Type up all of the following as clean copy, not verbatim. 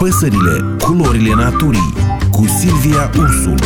Păsările, culorile naturii, cu Silvia Ursu.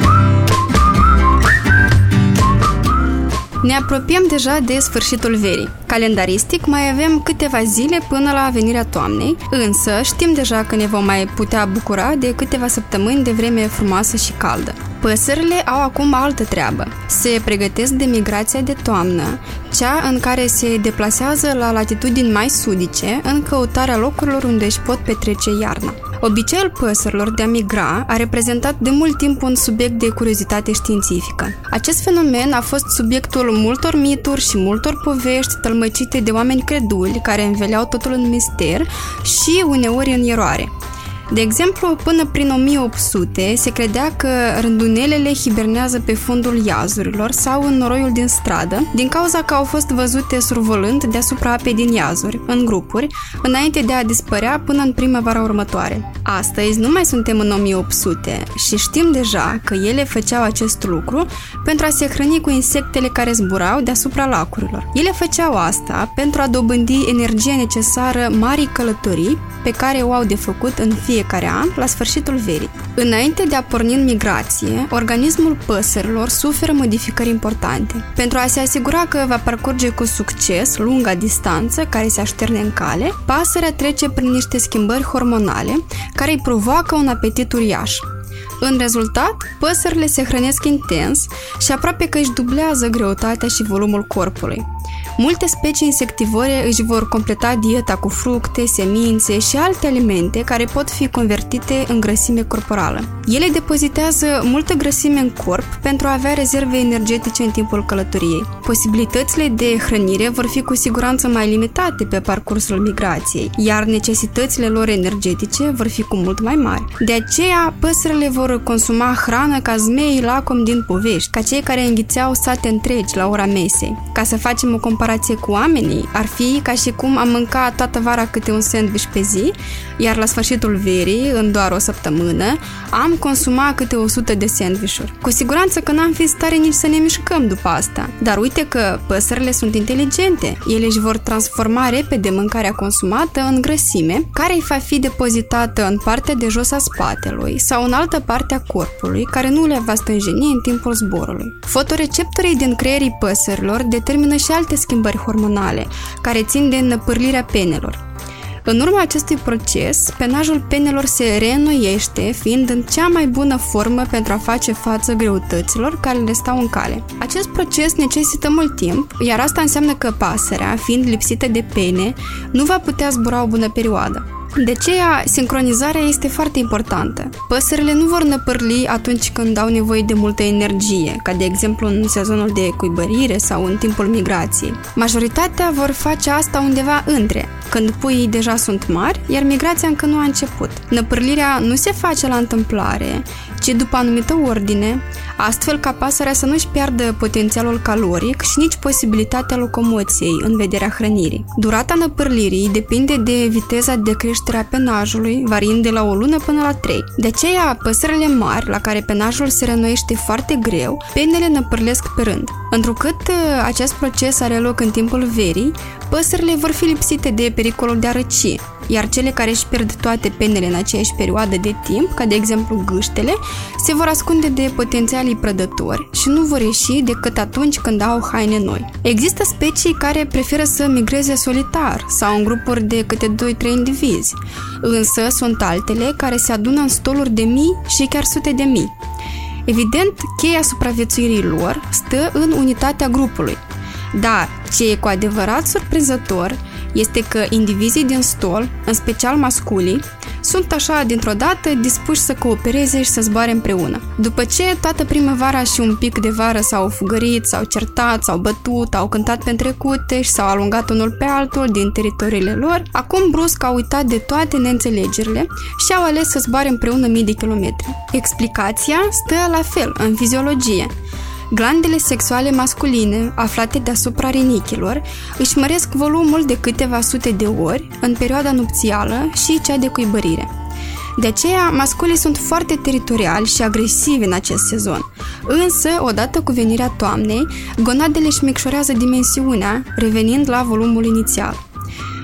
Ne apropiem deja de sfârșitul verii. Calendaristic mai avem câteva zile până la venirea toamnei, însă știm deja că ne vom mai putea bucura de câteva săptămâni de vreme frumoasă și caldă. Păsările au acum altă treabă. Se pregătesc de migrația de toamnă, cea în care se deplasează la latitudini mai sudice în căutarea locurilor unde își pot petrece iarna. Obiceiul păsărilor de a migra a reprezentat de mult timp un subiect de curiozitate științifică. Acest fenomen a fost subiectul multor mituri și multor povești tălmăcite de oameni creduli care înveleau totul în mister și uneori în eroare. De exemplu, până prin 1800 se credea că rândunelele hibernează pe fundul iazurilor sau în noroiul din stradă, din cauza că au fost văzute survolând deasupra apei din iazuri, în grupuri, înainte de a dispărea până în primăvara următoare. Astăzi nu mai suntem în 1800 și știm deja că ele făceau acest lucru pentru a se hrăni cu insectele care zburau deasupra lacurilor. Ele făceau asta pentru a dobândi energia necesară marii călătorii pe care o au de făcut în fiecare an la sfârșitul verii. Înainte de a porni în migrație, organismul păsărilor suferă modificări importante. Pentru a se asigura că va parcurge cu succes lunga distanță care se așterne în cale, pasărea trece prin niște schimbări hormonale care îi provoacă un apetit uriaș. În rezultat, păsările se hrănesc intens și aproape că își dublează greutatea și volumul corpului. Multe specii insectivore își vor completa dieta cu fructe, semințe și alte alimente care pot fi convertite în grăsime corporală. Ele depozitează multă grăsime în corp pentru a avea rezerve energetice în timpul călătoriei. Posibilitățile de hrănire vor fi cu siguranță mai limitate pe parcursul migrației, iar necesitățile lor energetice vor fi cu mult mai mari. De aceea, păsările vor consuma hrană ca zmeii lacom din povești, ca cei care înghițeau sate întregi la ora mesei. Ca să facem o comparație cu oamenii, ar fi ca și cum am mânca toată vara câte un sandwich pe zi, iar la sfârșitul verii, în doar o săptămână, am consumat câte 100 de sandvișuri. Cu siguranță că n-am fi în stare nici să ne mișcăm după asta. Dar uite că păsările sunt inteligente. Ele își vor transforma repede mâncarea consumată în grăsime, care îi va fi depozitată în partea de jos a spatelui sau în altă parte a corpului, care nu le va stânjeni în timpul zborului. Fotoreceptorii din creierii păsărilor determină și alte schimbări hormonale, care țin de înăpârlirea penelor. În urma acestui proces, penajul penelor se reînnoiește, fiind în cea mai bună formă pentru a face față greutăților care le stau în cale. Acest proces necesită mult timp, iar asta înseamnă că pasărea, fiind lipsită de pene, nu va putea zbura o bună perioadă. De aceea, sincronizarea este foarte importantă. Păsările nu vor năpârli atunci când au nevoie de multă energie, ca de exemplu în sezonul de cuibărire sau în timpul migrației. Majoritatea vor face asta undeva între, când puii deja sunt mari, iar migrația încă nu a început. Năpârlirea nu se face la întâmplare, ci după anumită ordine, astfel ca pasărea să nu-și piardă potențialul caloric și nici posibilitatea locomoției în vederea hrănirii. Durata năpârlirii depinde de viteza de creștere a penajului, variind de la o lună până la 3. De aceea, păsările mari, la care penajul se reînnoiește foarte greu, penele năpârlesc pe rând. Întrucât acest proces are loc în timpul verii, păsările vor fi lipsite de pericolul de a răci, iar cele care își pierd toate penele în aceeași perioadă de timp, ca de exemplu gâștele, se vor ascunde de potențialii prădători și nu vor ieși decât atunci când au haine noi. Există specii care preferă să migreze solitar sau în grupuri de câte 2-3 indivizi, însă sunt altele care se adună în stoluri de mii și chiar sute de mii. Evident, cheia supraviețuirii lor stă în unitatea grupului. Dar ce e cu adevărat surprinzător este că indivizii din stol, în special masculii, sunt așa dintr-o dată dispuși să coopereze și să zboare împreună. După ce toată primăvara și un pic de vară s-au fugărit, s-au certat, s-au bătut, au cântat pe întrecute și s-au alungat unul pe altul din teritoriile lor, acum brusc au uitat de toate neînțelegerile și au ales să zboare împreună mii de kilometri. Explicația stă la fel în fiziologie. Glandele sexuale masculine, aflate deasupra rinichilor, își măresc volumul de câteva sute de ori în perioada nupțială și cea de cuibărire. De aceea, masculii sunt foarte teritoriali și agresivi în acest sezon. Însă, odată cu venirea toamnei, gonadele își micșorează dimensiunea, revenind la volumul inițial.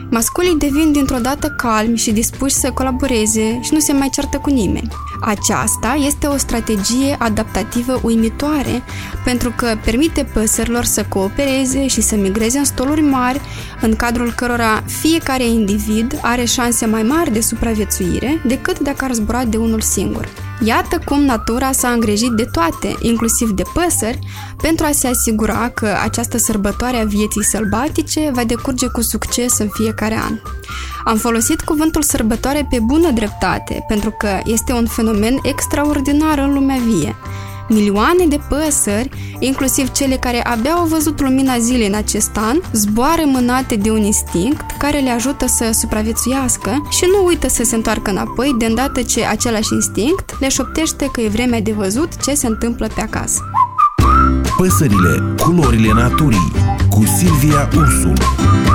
Masculii devin dintr-o dată calmi și dispuși să colaboreze și nu se mai ceartă cu nimeni. Aceasta este o strategie adaptativă uimitoare pentru că permite păsărilor să coopereze și să migreze în stoluri mari, în cadrul cărora fiecare individ are șanse mai mari de supraviețuire decât dacă ar zbura de unul singur. Iată cum natura s-a îngrijit de toate, inclusiv de păsări, pentru a se asigura că această sărbătoare a vieții sălbatice va decurge cu succes în fiecare an. Am folosit cuvântul sărbătoare pe bună dreptate, pentru că este un fenomen extraordinar în lumea vie. Milioane de păsări, inclusiv cele care abia au văzut lumina zilei în acest an, zboară mânate de un instinct care le ajută să supraviețuiască și nu uită să se întoarcă înapoi de îndată ce același instinct le șoptește că e vremea de văzut ce se întâmplă pe acasă. Păsările, culorile naturii, cu Silvia Ursu.